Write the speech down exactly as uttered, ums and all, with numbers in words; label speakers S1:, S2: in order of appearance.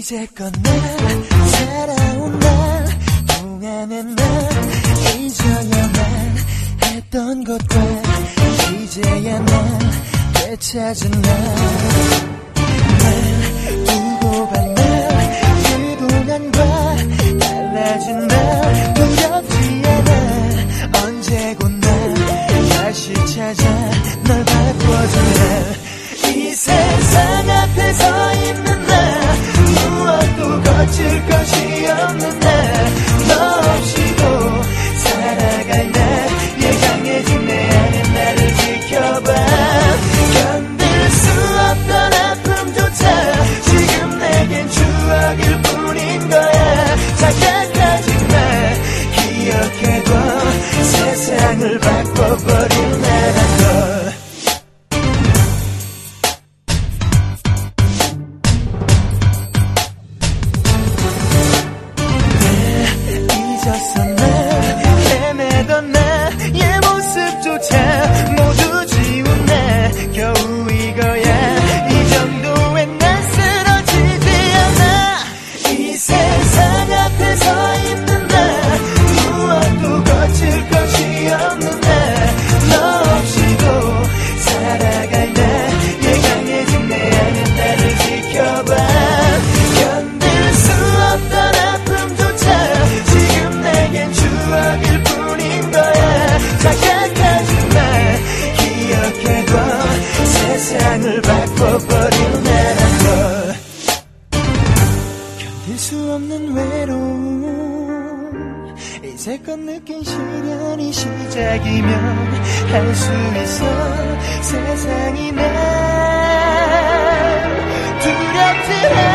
S1: 이제껏 날 살아온 날 동안에 난 잊어야만 했던 것들 이제야 난 되찾은 날 두고 간 날 그동안과 달라진 날 두렵지 않아 언제고 날 다시 찾아 널 바꿔준 날 이 세상 앞에 서 있는 날 무엇도 거칠 것이 없는 날 너 없이도 살아갈 날 예강해진 내 안에 나를 지켜봐 견딜 수 없던 아픔조차 지금 내겐 추억일 뿐인 거야 착각하지 마 기억해둬 세상을 바꿔버릴 나란 걸 잊었어 날 헤매던 나의 모습조차 모두 지운 나 겨우 이거야 이 정도엔 난 쓰러지지 않아 이 세상 앞에 서 있는 나 무엇도 거칠 것이 없는 나너 없이도 살아갈 날 예강해진 내 안에 나를 지켜봐 견딜 수 없던 아픔조차 지금 내겐 추억일 뿐인 거야 착각하지 마 기억해둬 세상을 바꿔버릴 나란 걸 견딜 수 없는 외로움 이제껏 느낀 시련이 시작이면 할 수 있어 세상이 날 두렵지 않아